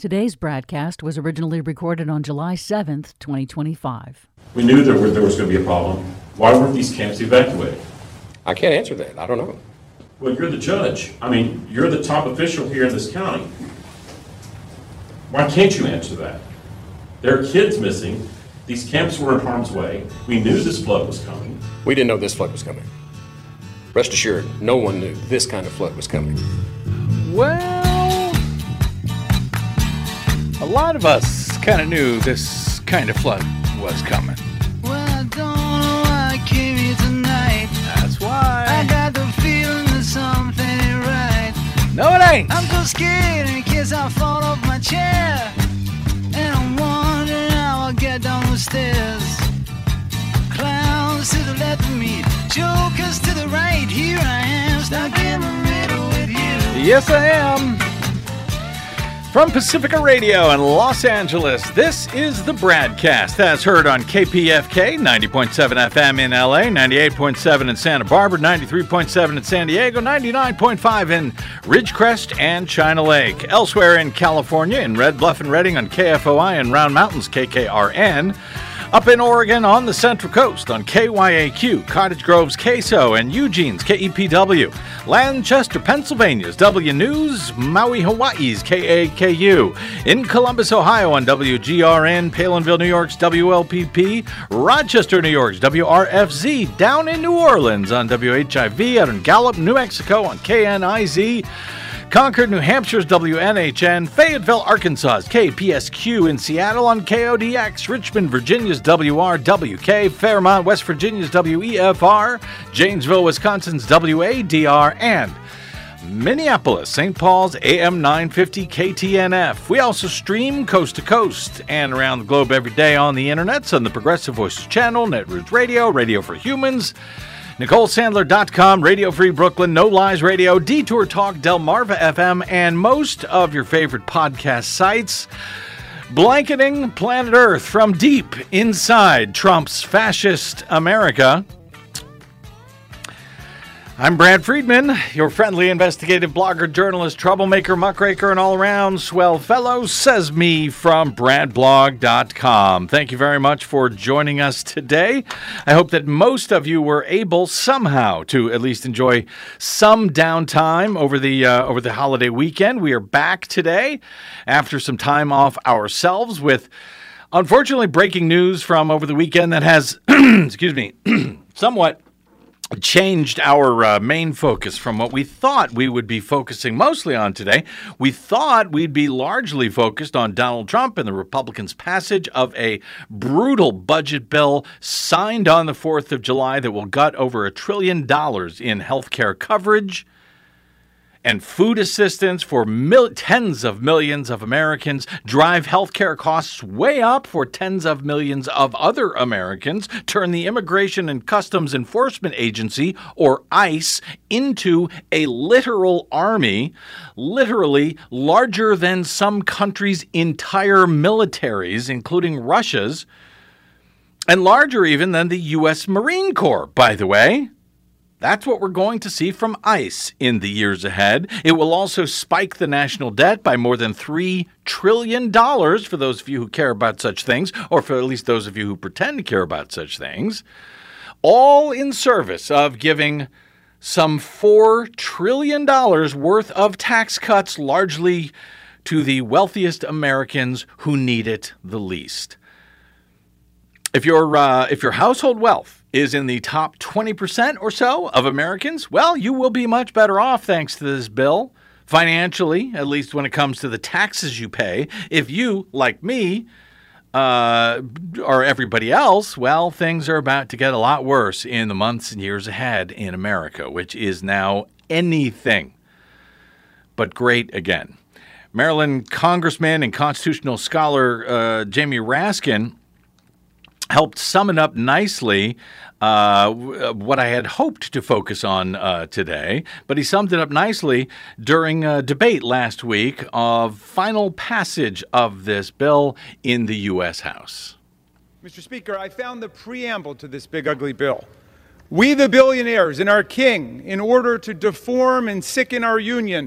Today's broadcast was originally recorded on July 7th, 2025. We knew there was going to be a problem. Why weren't these camps evacuated? I can't answer that. I don't know. Well, you're the judge. I mean, you're the top official here in this county. Why can't you answer that? There are kids missing. These camps were in harm's way. We knew this flood was coming. We didn't know this flood was coming. Rest assured, no one knew this kind of flood was coming. Well, a lot of us kind of knew this kind of flood was coming. Well, I don't know why I came here tonight. That's why. I got the feeling that something ain't right. No, it ain't. I'm so scared in case I fall off my chair. And I'm wondering how I'll get down the stairs. Clowns to the left of me, jokers to the right. Here I am, stuck in the middle with you. Yes, I am. From Pacifica Radio in Los Angeles, this is the Bradcast, as heard on KPFK, 90.7 FM in LA, 98.7 in Santa Barbara, 93.7 in San Diego, 99.5 in Ridgecrest and China Lake. Elsewhere in California, in Red Bluff and Redding on KFOI and Round Mountains KKRN. Up in Oregon on the Central Coast on KYAQ, Cottage Grove's KSO, and Eugene's KEPW. Lancaster, Pennsylvania's W News, Maui, Hawaii's KAKU. In Columbus, Ohio on WGRN, Palinville, New York's WLPP. Rochester, New York's WRFZ. Down in New Orleans on WHIV. Out in Gallup, New Mexico on KNIZ. Concord, New Hampshire's WNHN, Fayetteville, Arkansas's KPSQ, in Seattle on KODX, Richmond, Virginia's WRWK, Fairmont, West Virginia's WEFR, Janesville, Wisconsin's WADR, and Minneapolis, St. Paul's AM 950 KTNF. We also stream coast to coast and around the globe every day on the internets on the Progressive Voices channel, Netroots Radio, Radio for Humans, NicoleSandler.com, Radio Free Brooklyn, No Lies Radio, Detour Talk, Delmarva FM, and most of your favorite podcast sites, blanketing planet Earth from deep inside Trump's fascist America. I'm Brad Friedman, your friendly investigative blogger, journalist, troublemaker, muckraker, and all-around swell fellow, says me from bradblog.com. Thank you very much for joining us today. I hope that most of you were able somehow to at least enjoy some downtime over the holiday weekend. We are back today after some time off ourselves with, unfortunately, breaking news from over the weekend that has, somewhat changed our main focus from what we thought we would be focusing mostly on today. We thought we'd be largely focused on Donald Trump and the Republicans' passage of a brutal budget bill signed on the 4th of July that will gut over $1 trillion in health care coverage and food assistance for tens of millions of Americans, drive healthcare costs way up for tens of millions of other Americans, turn the Immigration and Customs Enforcement Agency, or ICE, into a literal army, literally larger than some countries' entire militaries, including Russia's, and larger even than the U.S. Marine Corps, by the way. That's what we're going to see from ICE in the years ahead. It will also spike the national debt by more than $3 trillion, for those of you who care about such things, or for at least those of you who pretend to care about such things, all in service of giving some $4 trillion worth of tax cuts, largely to the wealthiest Americans who need it the least. If your household wealth is in the top 20% or so of Americans, well, you will be much better off thanks to this bill, financially, at least when it comes to the taxes you pay. If you, like me, or everybody else, well, things are about to get a lot worse in the months and years ahead in America, which is now anything but great again. Maryland Congressman and constitutional scholar Jamie Raskin helped sum it up nicely, what I had hoped to focus on today, but he summed it up nicely during a debate last week of final passage of this bill in the U.S. House. Mr. Speaker, I found the preamble to this big, ugly bill. We, the billionaires, and our king, in order to deform and sicken our union,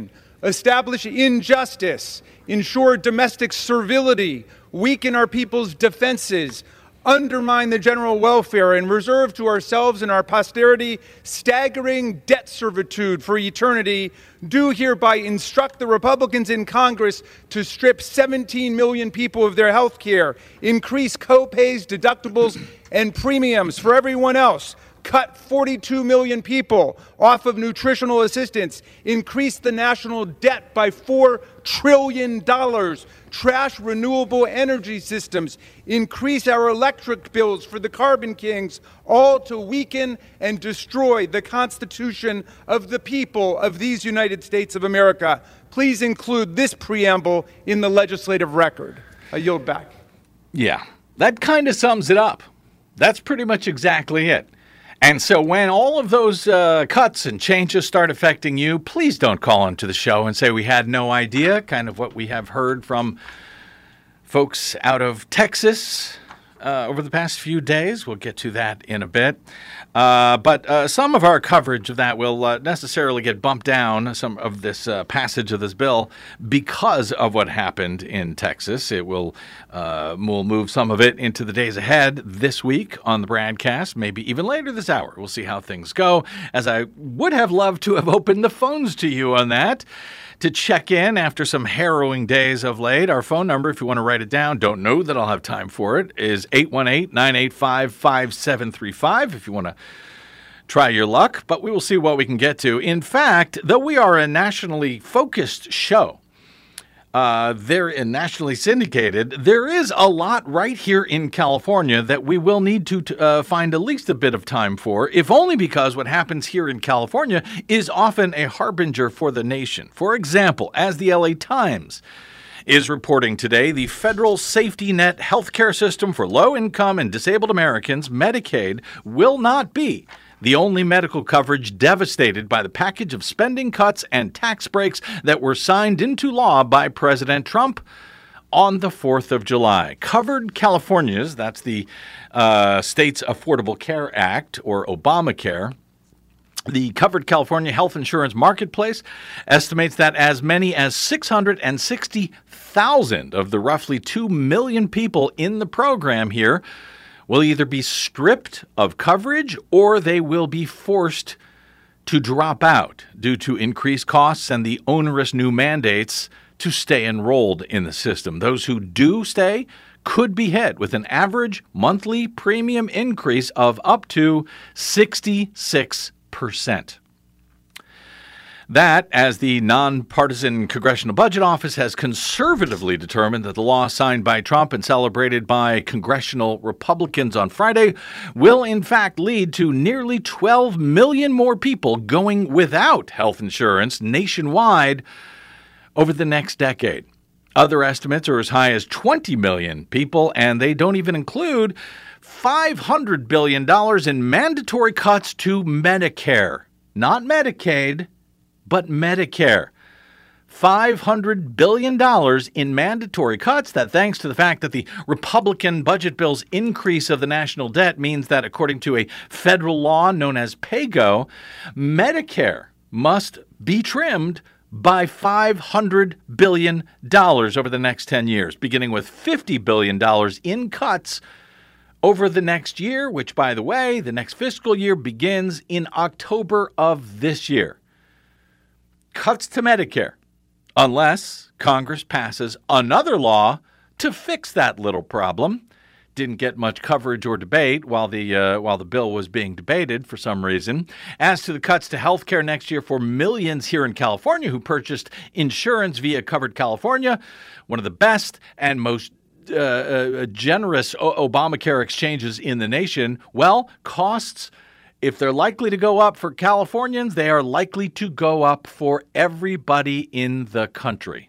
establish injustice, ensure domestic servility, weaken our people's defenses, undermine the general welfare, and reserve to ourselves and our posterity staggering debt servitude for eternity, do hereby instruct the Republicans in Congress to strip 17 million people of their health care, increase co-pays, deductibles, and premiums for everyone else, cut 42 million people off of nutritional assistance, increase the national debt by $4 trillion, trash renewable energy systems, increase our electric bills for the carbon kings, all to weaken and destroy the Constitution of the people of these United States of America. Please include this preamble in the legislative record. I yield back. Yeah, that kind of sums it up. That's pretty much exactly it. And so when all of those cuts and changes start affecting you, please don't call into the show and say we had no idea, kind of what we have heard from folks out of Texas over the past few days. We'll get to that in a bit. But some of our coverage of that will necessarily get bumped down, some of this passage of this bill, because of what happened in Texas. It will we'll move some of it into the days ahead this week on the broadcast, maybe even later this hour. We'll see how things go, as I would have loved to have opened the phones to you on that, to check in after some harrowing days of late. Our phone number, if you want to write it down, don't know that I'll have time for it, is 818-985-5735 if you want to try your luck. But we will see what we can get to. In fact, though we are a nationally focused show, they're nationally syndicated, there is a lot right here in California that we will need to find at least a bit of time for, if only because what happens here in California is often a harbinger for the nation. For example, as the LA Times is reporting today, the federal safety net healthcare system for low-income and disabled Americans, Medicaid, will not be the only medical coverage devastated by the package of spending cuts and tax breaks that were signed into law by President Trump on the 4th of July. Covered California's, that's the state's Affordable Care Act, or Obamacare, the Covered California Health Insurance Marketplace estimates that as many as 660,000 of the roughly 2 million people in the program here will either be stripped of coverage or they will be forced to drop out due to increased costs and the onerous new mandates to stay enrolled in the system. Those who do stay could be hit with an average monthly premium increase of up to 66%. That, as the nonpartisan Congressional Budget Office has conservatively determined that the law signed by Trump and celebrated by congressional Republicans on Friday will in fact lead to nearly 12 million more people going without health insurance nationwide over the next decade. Other estimates are as high as 20 million people, and they don't even include $500 billion in mandatory cuts to Medicare. Not Medicaid, but Medicare. $500 billion in mandatory cuts that, thanks to the fact that the Republican budget bill's increase of the national debt means that, according to a federal law known as PAYGO, Medicare must be trimmed by $500 billion over the next 10 years, beginning with $50 billion in cuts over the next year, which, by the way, the next fiscal year begins in October of this year. Cuts to Medicare, unless Congress passes another law to fix that little problem. Didn't get much coverage or debate while the bill was being debated for some reason. As to the cuts to health care next year for millions here in California who purchased insurance via Covered California, one of the best and most generous Obamacare exchanges in the nation, well, costs, if they're likely to go up for Californians, they are likely to go up for everybody in the country.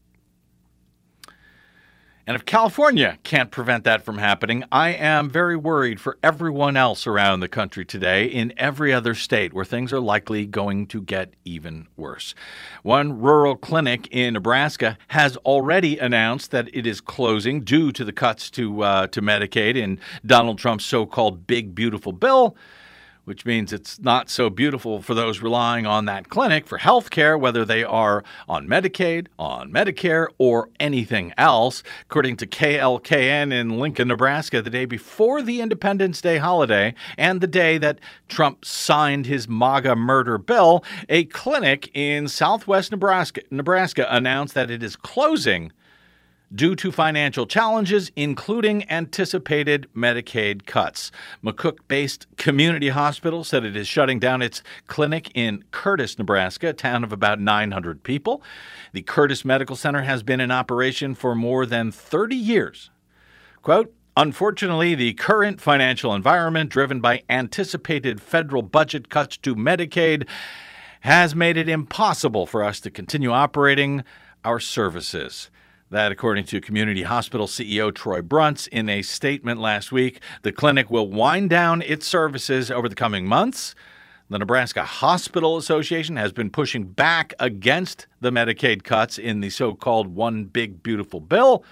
And if California can't prevent that from happening, I am very worried for everyone else around the country today in every other state where things are likely going to get even worse. One rural clinic in Nebraska has already announced that it is closing due to the cuts to Medicaid in Donald Trump's so-called Big Beautiful Bill, which means it's not so beautiful for those relying on that clinic for health care, whether they are on Medicaid, on Medicare, or anything else. According to KLKN in Lincoln, Nebraska, the day before the Independence Day holiday and the day that Trump signed his MAGA murder bill, a clinic in southwest Nebraska announced that it is closing due to financial challenges, including anticipated Medicaid cuts. McCook-based Community Hospital said it is shutting down its clinic in Curtis, Nebraska, a town of about 900 people. The Curtis Medical Center has been in operation for more than 30 years. Quote, "Unfortunately, the current financial environment, driven by anticipated federal budget cuts to Medicaid, has made it impossible for us to continue operating our services." That, according to Community Hospital CEO Troy Bruntz in a statement last week. The clinic will wind down its services over the coming months. The Nebraska Hospital Association has been pushing back against the Medicaid cuts in the so-called One Big Beautiful Bill.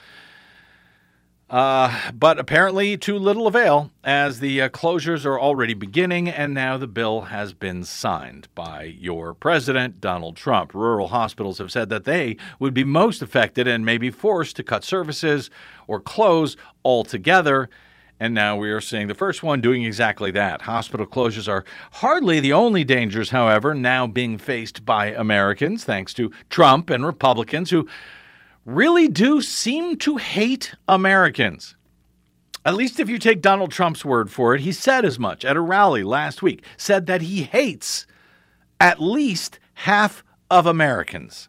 But apparently to little avail, as the closures are already beginning, and now the bill has been signed by your president, Donald Trump. Rural hospitals have said that they would be most affected and may be forced to cut services or close altogether. And now we are seeing the first one doing exactly that. Hospital closures are hardly the only dangers, however, now being faced by Americans, thanks to Trump and Republicans who really do seem to hate Americans. At least if you take Donald Trump's word for it. He said as much at a rally last week, said that he hates at least half of Americans.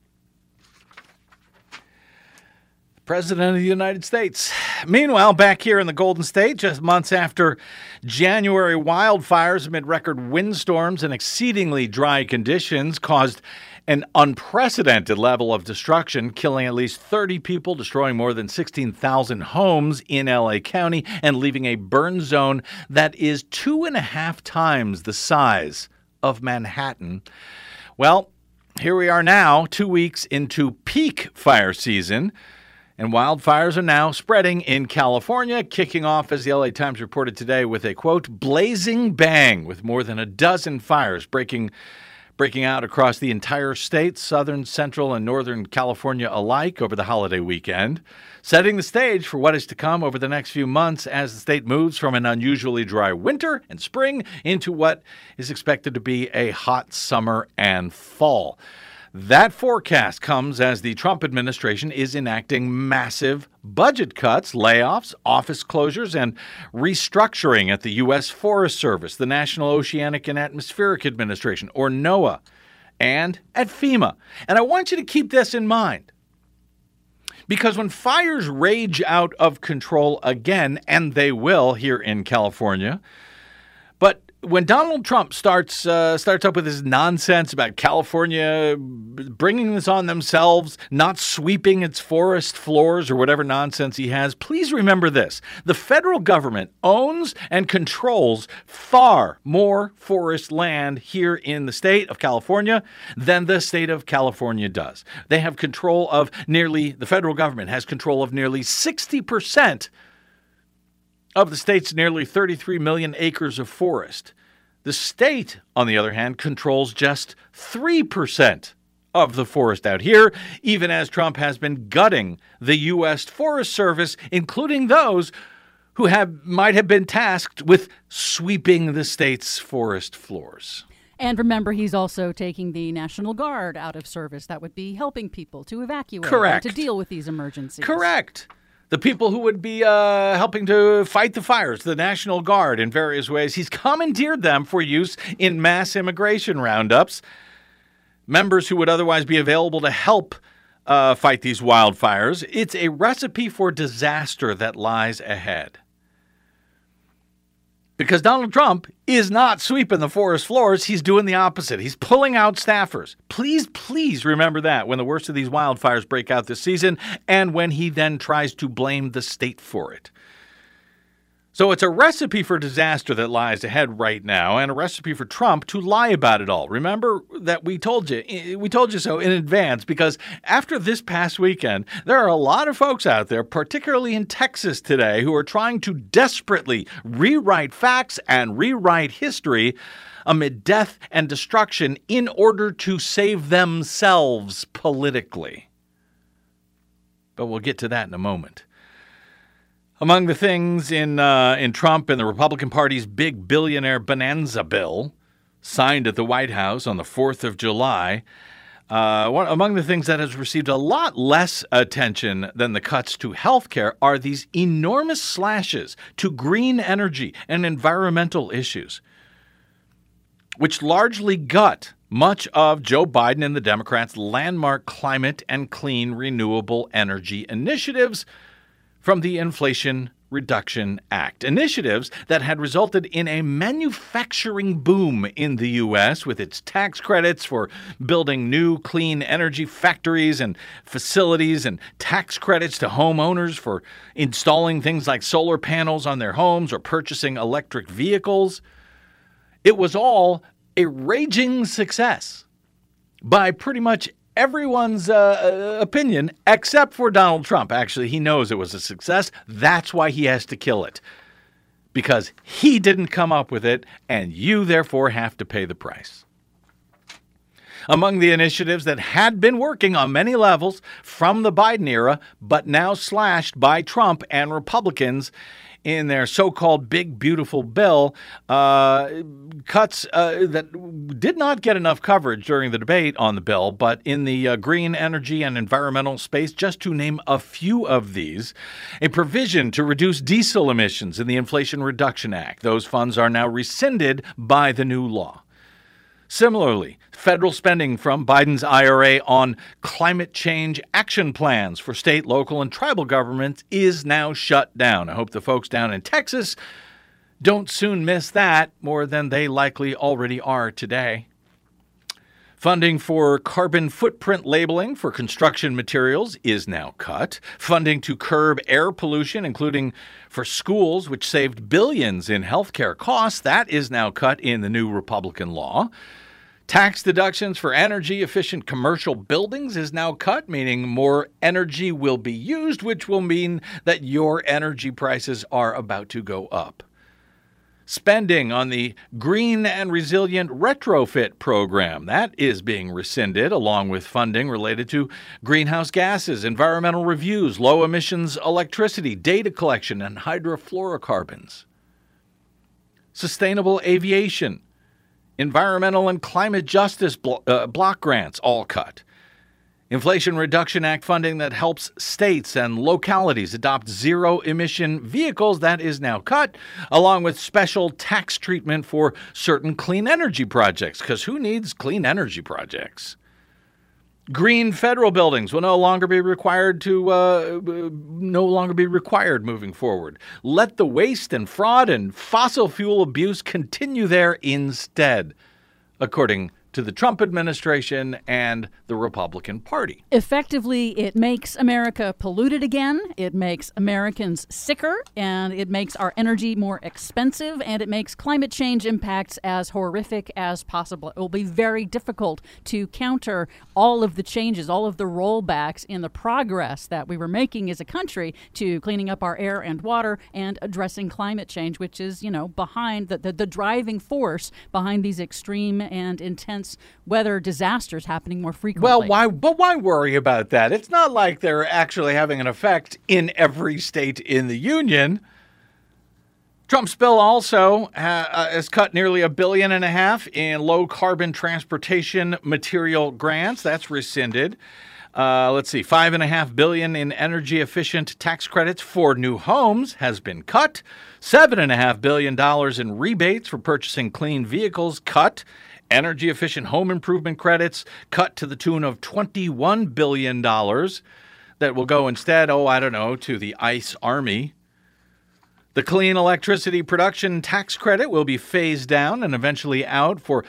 President of the United States. Meanwhile, back here in the Golden State, just months after January wildfires amid record windstorms and exceedingly dry conditions caused an unprecedented level of destruction, killing at least 30 people, destroying more than 16,000 homes in LA County, and leaving a burn zone that is 2.5 times the size of Manhattan. Well, here we are now, 2 weeks into peak fire season, and wildfires are now spreading in California, kicking off, as the LA Times reported today, with a, quote, blazing bang, with more than a dozen fires breaking out across the entire state, southern, central, and northern California alike over the holiday weekend, setting the stage for what is to come over the next few months as the state moves from an unusually dry winter and spring into what is expected to be a hot summer and fall. That forecast comes as the Trump administration is enacting massive budget cuts, layoffs, office closures, and restructuring at the U.S. Forest Service, the National Oceanic and Atmospheric Administration, or NOAA, and at FEMA. And I want you to keep this in mind, because when fires rage out of control again, and they will here in California, but when Donald Trump starts up with his nonsense about California bringing this on themselves, not sweeping its forest floors or whatever nonsense he has, please remember this. The federal government owns and controls far more forest land here in the state of California than the state of California does. They have control of the federal government has control of nearly 60% of the state's nearly 33 million acres of forest. The state, on the other hand, controls just 3% of the forest out here, even as Trump has been gutting the U.S. Forest Service, including those who might have been tasked with sweeping the state's forest floors. And remember, he's also taking the National Guard out of service. That would be helping people to evacuate. Correct. And to deal with these emergencies. Correct. The people who would be helping to fight the fires, the National Guard in various ways. He's commandeered them for use in mass immigration roundups. Members who would otherwise be available to help fight these wildfires. It's a recipe for disaster that lies ahead. Because Donald Trump is not sweeping the forest floors. He's doing the opposite. He's pulling out staffers. Please remember that when the worst of these wildfires break out this season and when he then tries to blame the state for it. So it's a recipe for disaster that lies ahead right now, and a recipe for Trump to lie about it all. Remember that we told you so in advance, because after this past weekend, there are a lot of folks out there, particularly in Texas today, who are trying to desperately rewrite facts and rewrite history amid death and destruction in order to save themselves politically. But we'll get to that in a moment. Among the things in Trump and the Republican Party's big billionaire bonanza bill, signed at the White House on the 4th of July, among the things that has received a lot less attention than the cuts to health care are these enormous slashes to green energy and environmental issues, which largely gut much of Joe Biden and the Democrats' landmark climate and clean renewable energy initiatives from the Inflation Reduction Act. Initiatives that had resulted in a manufacturing boom in the U.S. with its tax credits for building new clean energy factories and facilities, and tax credits to homeowners for installing things like solar panels on their homes or purchasing electric vehicles. It was all a raging success by pretty much everyone's opinion, except for Donald Trump. Actually, he knows it was a success. That's why he has to kill it, because he didn't come up with it, and you therefore have to pay the price. Among the initiatives that had been working on many levels from the Biden era, but now slashed by Trump and Republicans in their so-called big, beautiful bill, cuts that did not get enough coverage during the debate on the bill, but in the green energy and environmental space, just to name a few of these, a provision to reduce diesel emissions in the Inflation Reduction Act. Those funds are now rescinded by the new law. Similarly, federal spending from Biden's IRA on climate change action plans for state, local, and tribal governments is now shut down. I hope the folks down in Texas don't soon miss that more than they likely already are today. Funding for carbon footprint labeling for construction materials is now cut. Funding to curb air pollution, including for schools, which saved billions in healthcare costs, that is now cut in the new Republican law. Tax deductions for energy-efficient commercial buildings is now cut, meaning more energy will be used, which will mean that your energy prices are about to go up. Spending on the Green and Resilient Retrofit program, that is being rescinded, along with funding related to greenhouse gases, environmental reviews, low emissions electricity, data collection, and hydrofluorocarbons. Sustainable aviation, environmental and climate justice block grants, all cut. Inflation Reduction Act funding that helps states and localities adopt zero-emission vehicles, that is now cut, along with special tax treatment for certain clean energy projects, because who needs clean energy projects? Green federal buildings will no longer be required moving forward. Let the waste and fraud and fossil fuel abuse continue there instead, according to the Trump administration and the Republican Party. Effectively, it makes America polluted again, it makes Americans sicker, and it makes our energy more expensive, and it makes climate change impacts as horrific as possible. It will be very difficult to counter all of the changes, all of the rollbacks in the progress that we were making as a country to cleaning up our air and water and addressing climate change, which is, behind the driving force behind these extreme and intense weather disasters happening more frequently. Well, why worry about that? It's not like they're actually having an effect in every state in the union. Trump's bill also has cut nearly $1.5 billion in low-carbon transportation material grants. That's rescinded. $5.5 billion in energy-efficient tax credits for new homes has been cut. $7.5 billion in rebates for purchasing clean vehicles cut. Energy-efficient home improvement credits cut to the tune of $21 billion that will go instead, to the ICE Army. The clean electricity production tax credit will be phased down and eventually out for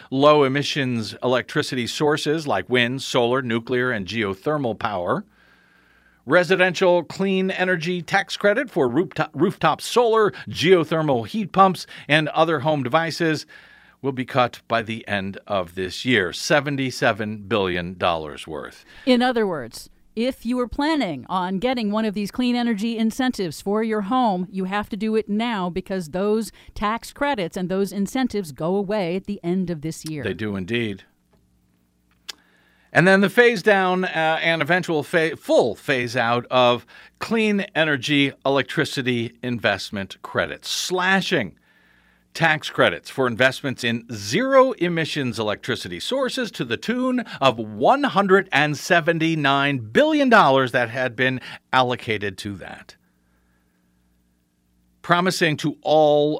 low-emissions electricity sources like wind, solar, nuclear, and geothermal power. residential clean energy tax credit for rooftop solar, geothermal heat pumps, and other home devices will be cut by the end of this year. $77 billion worth. In other words, if you were planning on getting one of these clean energy incentives for your home, you have to do it now because those tax credits and those incentives go away at the end of this year. They do indeed. And then the phase down and eventual full phase out of clean energy electricity investment credits, slashing tax credits for investments in zero emissions electricity sources to the tune of $179 billion that had been allocated to that. Promising to all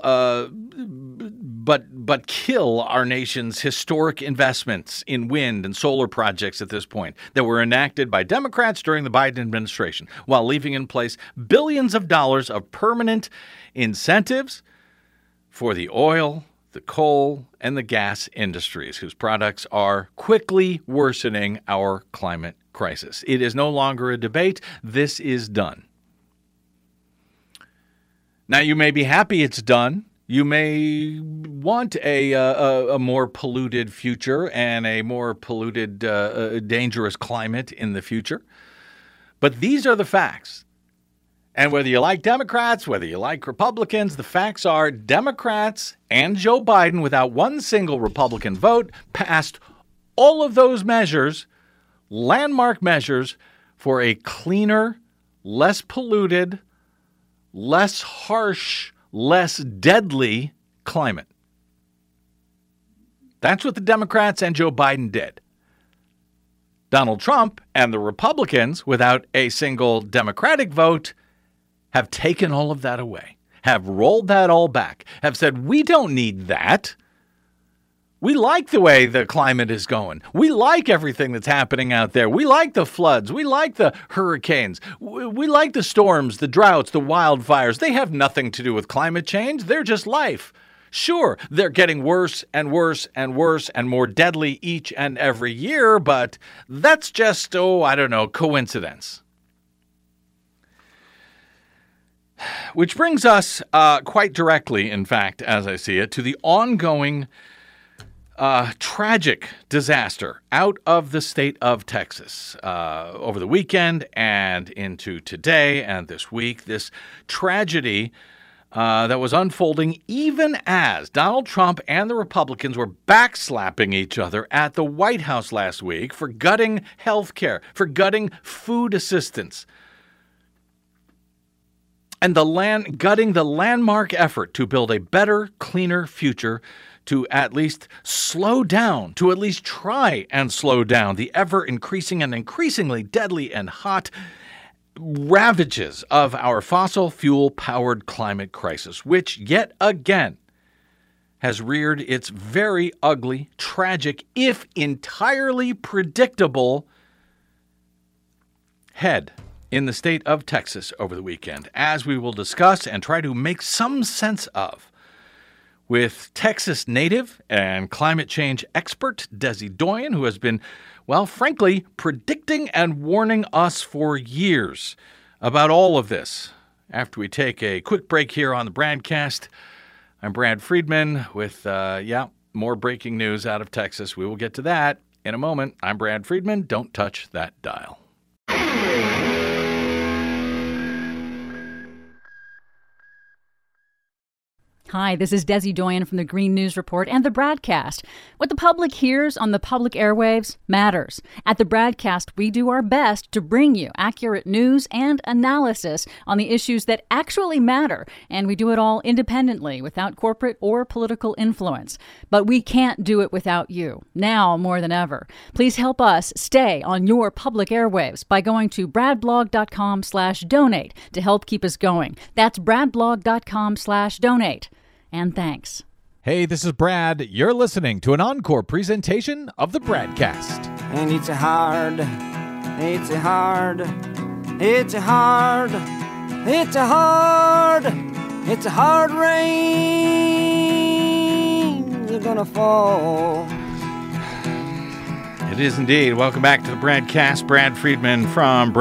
but kill our nation's historic investments in wind and solar projects at this point that were enacted by Democrats during the Biden administration, while leaving in place billions of dollars of permanent incentives for the oil, the coal, and the gas industries, whose products are quickly worsening our climate crisis. It is no longer a debate. This is done. Now, you may be happy it's done. You may want a more polluted future and a more polluted, dangerous climate in the future. But these are the facts. And whether you like Democrats, whether you like Republicans, the facts are Democrats and Joe Biden, without one single Republican vote, passed all of those measures, landmark measures, for a cleaner, less polluted, less harsh, less deadly climate. That's what the Democrats and Joe Biden did. Donald Trump and the Republicans, without a single Democratic vote, have taken all of that away, have rolled that all back, have said, we don't need that. We like the way the climate is going. We like everything that's happening out there. We like the floods. We like the hurricanes. We like the storms, the droughts, the wildfires. They have nothing to do with climate change. They're just life. Sure, they're getting worse and worse and worse and more deadly each and every year, but that's just, coincidence. Which brings us quite directly, in fact, as I see it, to the ongoing tragic disaster out of the state of Texas over the weekend and into today and this week. This tragedy that was unfolding even as Donald Trump and the Republicans were backslapping each other at the White House last week for gutting health care, for gutting food assistance, and gutting the landmark effort to build a better, cleaner future, to at least slow down, to at least try and slow down the ever-increasing and increasingly deadly and hot ravages of our fossil fuel-powered climate crisis, which yet again has reared its very ugly, tragic, if entirely predictable head in the state of Texas over the weekend, as we will discuss and try to make some sense of with Texas native and climate change expert Desi Doyen, who has been, well, frankly, predicting and warning us for years about all of this. After we take a quick break here on the BradCast, I'm Brad Friedman with, more breaking news out of Texas. We will get to that in a moment. I'm Brad Friedman. Don't touch that dial. Hi, this is Desi Doyen from the Green News Report and the BradCast. What the public hears on the public airwaves matters. At the BradCast, we do our best to bring you accurate news and analysis on the issues that actually matter, and we do it all independently, without corporate or political influence. But we can't do it without you, now more than ever. Please help us stay on your public airwaves by going to bradblog.com/donate to help keep us going. That's bradblog.com/donate. And thanks. Hey, this is Brad. You're listening to an encore presentation of the BradCast. And it's a hard rain. You're gonna fall. It is indeed. Welcome back to the Bradcast. Brad Friedman from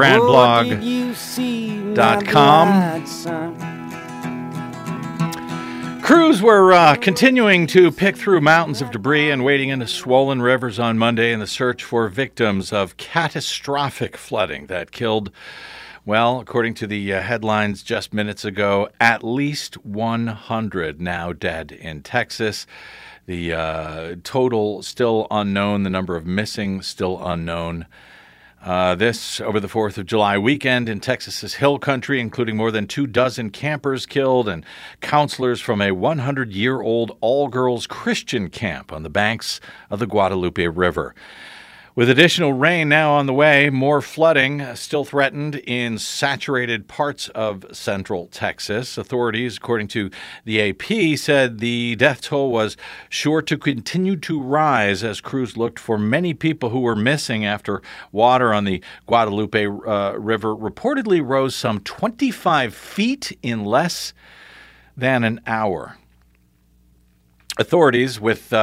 BradBlog.com. Crews were continuing to pick through mountains of debris and wading into swollen rivers on Monday in the search for victims of catastrophic flooding that killed, well, according to the headlines just minutes ago, at least 100 now dead in Texas. The total still unknown, the number of missing still unknown. This over the 4th of July weekend in Texas's Hill Country, including more than 24 campers killed and counselors from a 100-year-old all-girls Christian camp on the banks of the Guadalupe River. With additional rain now on the way, more flooding still threatened in saturated parts of central Texas. Authorities, according to the AP, said the death toll was sure to continue to rise as crews looked for many people who were missing after water on the Guadalupe River reportedly rose some 25 feet in less than an hour. Authorities with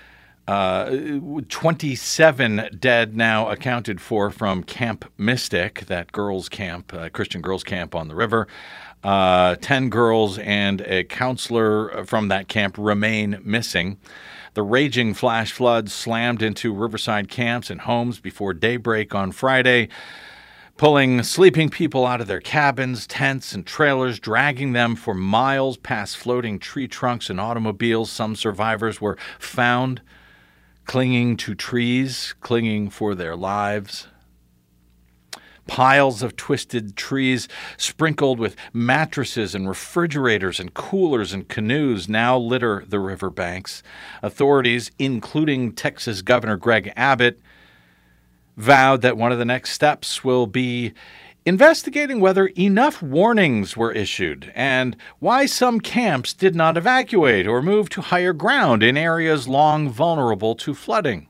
27 dead now accounted for from Camp Mystic, that girls' camp, Christian girls' camp on the river. 10 girls and a counselor from that camp remain missing. The raging flash floods slammed into riverside camps and homes before daybreak on Friday, pulling sleeping people out of their cabins, tents, and trailers, dragging them for miles past floating tree trunks and automobiles. Some survivors were found clinging to trees, clinging for their lives. Piles of twisted trees sprinkled with mattresses and refrigerators and coolers and canoes now litter the riverbanks. Authorities, including Texas Governor Greg Abbott, vowed that one of the next steps will be investigating whether enough warnings were issued and why some camps did not evacuate or move to higher ground in areas long vulnerable to flooding.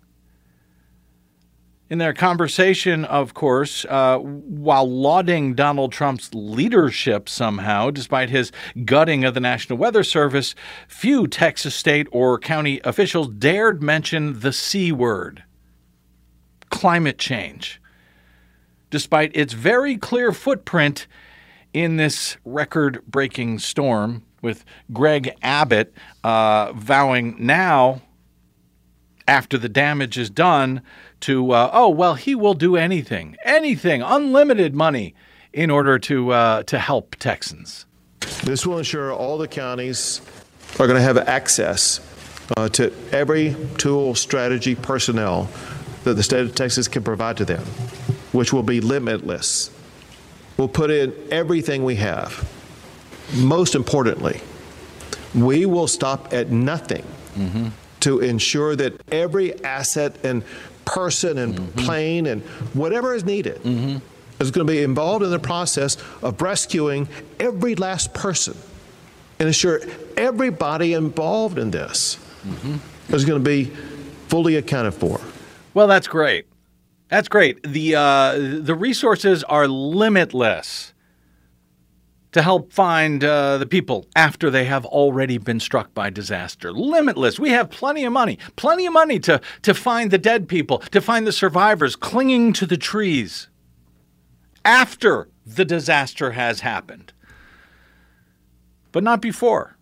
In their conversation, of course, while lauding Donald Trump's leadership somehow, despite his gutting of the National Weather Service, few Texas state or county officials dared mention the C word, climate change, despite its very clear footprint in this record-breaking storm, with Greg Abbott vowing now, after the damage is done, to, he will do anything, unlimited money in order to help Texans. This will ensure all the counties are going to have access to every tool, strategy, personnel that the state of Texas can provide to them, which will be limitless. We'll put in everything we have. Most importantly, we will stop at nothing to ensure that every asset and person and plane and whatever is needed is going to be involved in the process of rescuing every last person and ensure everybody involved in this is going to be fully accounted for. Well, that's great. That's great. The resources are limitless to help find the people after they have already been struck by disaster. Limitless. We have plenty of money to find the dead people, to find the survivors clinging to the trees after the disaster has happened. But not before.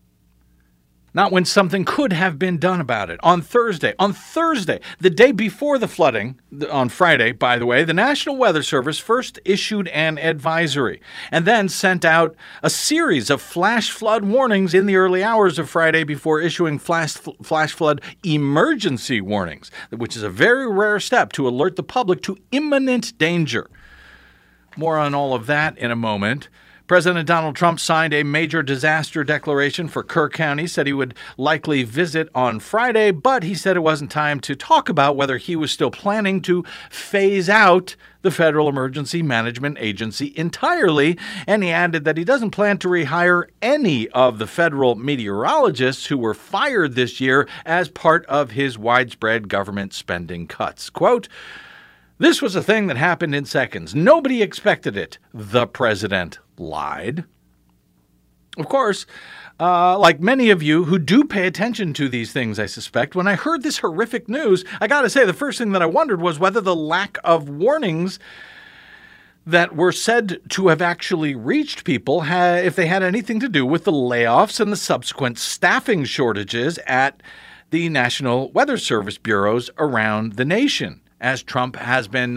Not when something could have been done about it. On Thursday, the day before the flooding, on Friday, by the way, the National Weather Service first issued an advisory and then sent out a series of flash flood warnings in the early hours of Friday before issuing flash flood emergency warnings, which is a very rare step to alert the public to imminent danger. More on all of that in a moment. President Donald Trump signed a major disaster declaration for Kerr County, said he would likely visit on Friday, but he said it wasn't time to talk about whether he was still planning to phase out the Federal Emergency Management Agency entirely, and he added that he doesn't plan to rehire any of the federal meteorologists who were fired this year as part of his widespread government spending cuts. Quote, "This was a thing that happened in seconds. Nobody expected it," the president lied. Of course, like many of you who do pay attention to these things, I suspect, when I heard this horrific news, I got to say the first thing that I wondered was whether the lack of warnings that were said to have actually reached people, if they had anything to do with the layoffs and the subsequent staffing shortages at the National Weather Service bureaus around the nation, as Trump has been,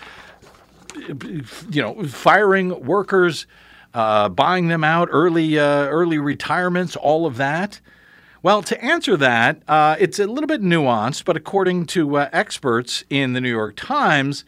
firing workers, buying them out, early retirements, all of that. Well, to answer that, it's a little bit nuanced, but according to experts in the New York Times,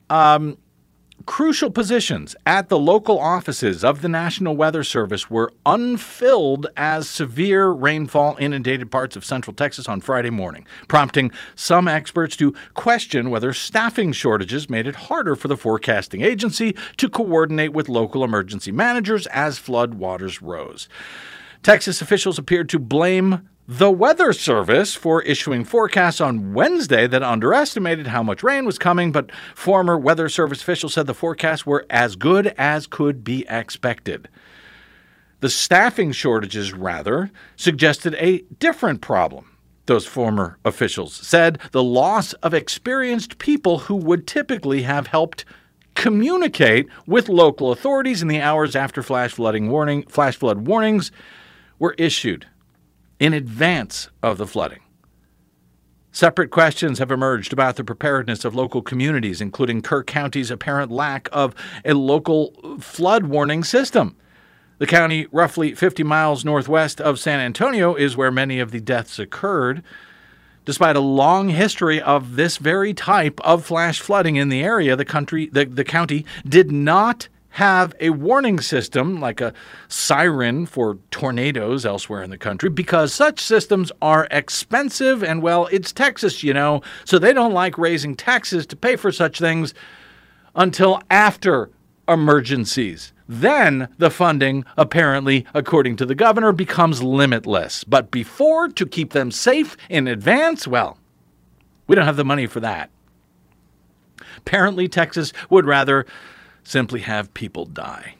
crucial positions at the local offices of the National Weather Service were unfilled as severe rainfall inundated parts of central Texas on Friday morning, prompting some experts to question whether staffing shortages made it harder for the forecasting agency to coordinate with local emergency managers as flood waters rose. Texas officials appeared to blame the Weather Service for issuing forecasts on Wednesday that underestimated how much rain was coming, but former Weather Service officials said the forecasts were as good as could be expected. The staffing shortages, rather, suggested a different problem. Those former officials said the loss of experienced people who would typically have helped communicate with local authorities in the hours after flash flood warnings were issued in advance of the flooding. Separate questions have emerged about the preparedness of local communities, including Kirk County's apparent lack of a local flood warning system. The county, roughly 50 miles northwest of San Antonio, is where many of the deaths occurred. Despite a long history of this very type of flash flooding in the area, the county did not have a warning system like a siren for tornadoes elsewhere in the country because such systems are expensive and, well, it's Texas, so they don't like raising taxes to pay for such things until after emergencies. Then the funding, apparently, according to the governor, becomes limitless. But before, to keep them safe in advance, well, we don't have the money for that. Apparently, Texas would rather simply have people die.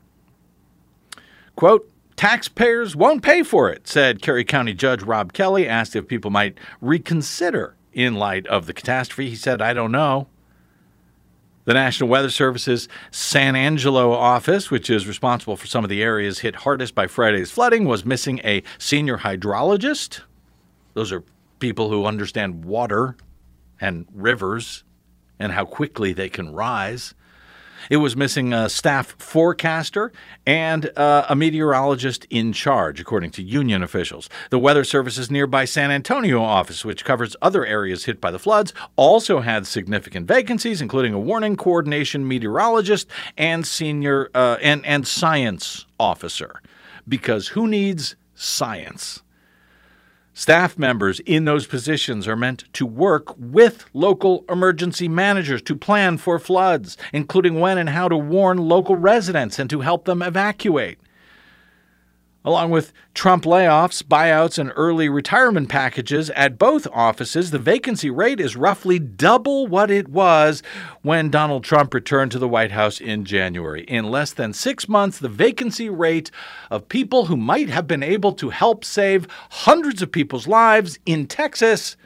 Quote, taxpayers won't pay for it, said Carey County Judge Rob Kelly, asked if people might reconsider in light of the catastrophe. He said, I don't know. The National Weather Service's San Angelo office, which is responsible for some of the areas hit hardest by Friday's flooding, was missing a senior hydrologist. Those are people who understand water and rivers and how quickly they can rise. It was missing a staff forecaster and a meteorologist in charge, according to union officials. The Weather Service's nearby San Antonio office, which covers other areas hit by the floods, also had significant vacancies, including a warning coordination meteorologist and senior and science officer. Because who needs science? Staff members in those positions are meant to work with local emergency managers to plan for floods, including when and how to warn local residents and to help them evacuate. Along with Trump layoffs, buyouts, and early retirement packages at both offices, the vacancy rate is roughly double what it was when Donald Trump returned to the White House in January. In less than 6 months, the vacancy rate of people who might have been able to help save hundreds of people's lives in Texas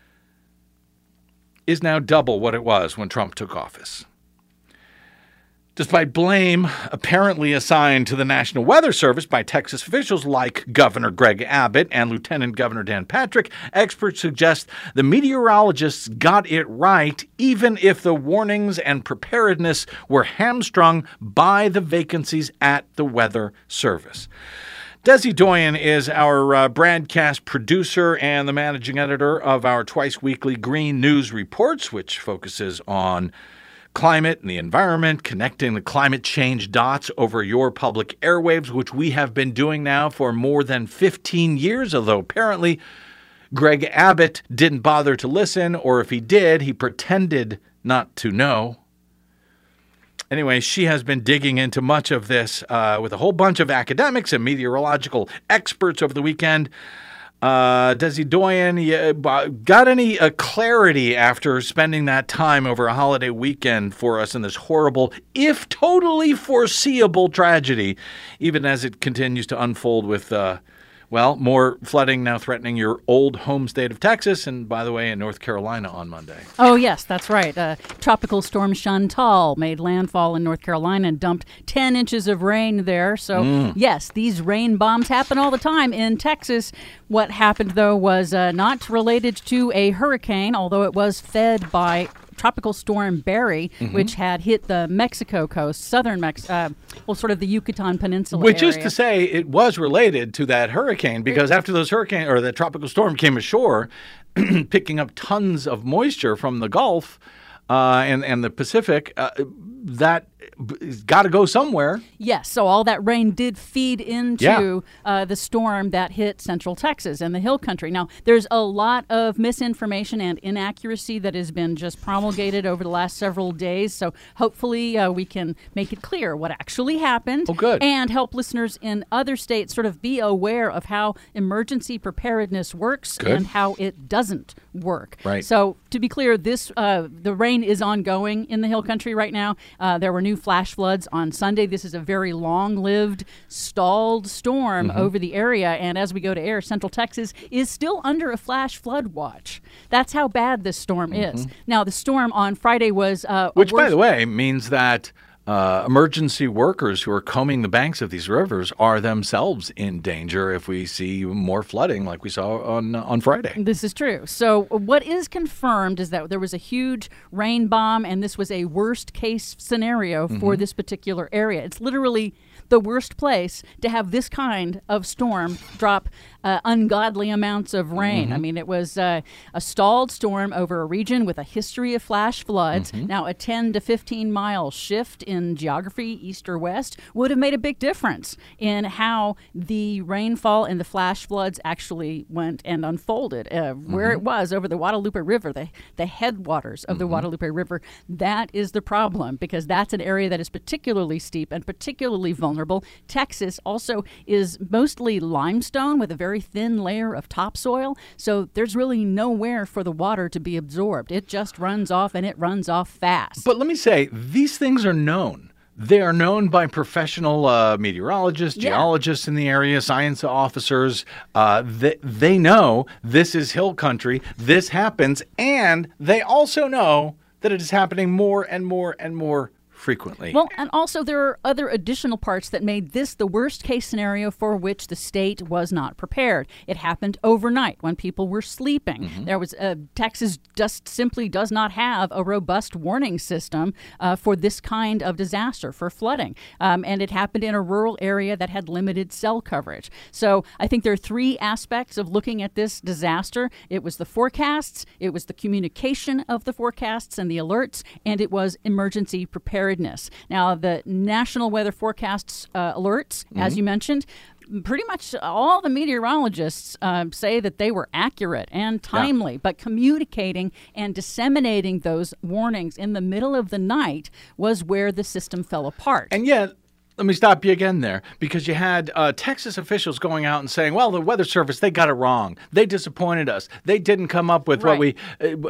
is now double what it was when Trump took office. Despite blame apparently assigned to the National Weather Service by Texas officials like Governor Greg Abbott and Lieutenant Governor Dan Patrick, experts suggest the meteorologists got it right, even if the warnings and preparedness were hamstrung by the vacancies at the Weather Service. Desi Doyen is our broadcast producer and the managing editor of our twice-weekly Green News Reports, which focuses on climate and the environment, connecting the climate change dots over your public airwaves, which we have been doing now for more than 15 years, although apparently Greg Abbott didn't bother to listen, or if he did, he pretended not to know. Anyway, she has been digging into much of this with a whole bunch of academics and meteorological experts over the weekend. Desi Doyen, got any clarity after spending that time over a holiday weekend for us in this horrible, if totally foreseeable tragedy, even as it continues to unfold with, more flooding now threatening your old home state of Texas and, by the way, in North Carolina on Monday? Oh, yes, that's right. Tropical storm Chantal made landfall in North Carolina and dumped 10 inches of rain there. So, yes, these rain bombs happen all the time in Texas. What happened, though, was not related to a hurricane, although it was fed by Tropical Storm Barry, which had hit the Mexico coast, southern Mexico, sort of the Yucatan Peninsula Which area. is to say it was related to that hurricane, because after those hurricane or the tropical storm came ashore, picking up tons of moisture from the Gulf and the Pacific, that got to go somewhere. Yes, so all that rain did feed into the storm that hit central Texas and the hill country. Now, there's a lot of misinformation and inaccuracy that has been just promulgated over the last several days, so hopefully we can make it clear what actually happened. Oh, good. And help listeners in other states sort of be aware of how emergency preparedness works and how it doesn't work. Right. So, to be clear, this the rain is ongoing in the hill country right now. There were new flash floods on Sunday. This is a very long-lived, stalled storm over the area. And as we go to air, Central Texas is still under a flash flood watch. That's how bad this storm is. Now, the storm on Friday was... Which, by the way, means that emergency workers who are combing the banks of these rivers are themselves in danger if we see more flooding like we saw on Friday. This is true. So what is confirmed is that there was a huge rain bomb, and this was a worst-case scenario for this particular area. It's literally the worst place to have this kind of storm drop ungodly amounts of rain. I mean, it was a stalled storm over a region with a history of flash floods. Now, a 10 to 15 mile shift in geography, east or west, would have made a big difference in how the rainfall and the flash floods actually went and unfolded. Where it was over the Guadalupe River, the headwaters of the Guadalupe River, that is the problem, because that's an area that is particularly steep and particularly vulnerable. Texas also is mostly limestone with a very thin layer of topsoil, so there's really nowhere for the water to be absorbed. It just runs off, and it runs off fast. But let me say, these things are known. They are known by professional meteorologists, geologists in the area, science officers. They know this is hill country, this happens, and they also know that it is happening more and more and more frequently. Well, and also there are other additional parts that made this the worst case scenario for which the state was not prepared. It happened overnight when people were sleeping. There was Texas just simply does not have a robust warning system for this kind of disaster, for flooding. And it happened in a rural area that had limited cell coverage. So I think there are three aspects of looking at this disaster. It was the forecasts, it was the communication of the forecasts and the alerts, and it was emergency preparedness. Now, the National Weather Forecasts alerts, as you mentioned, pretty much all the meteorologists say that they were accurate and timely, but communicating and disseminating those warnings in the middle of the night was where the system fell apart. And yet, let me stop you again there, because you had Texas officials going out and saying, well, the Weather Service, they got it wrong. They disappointed us. They didn't come up with what we,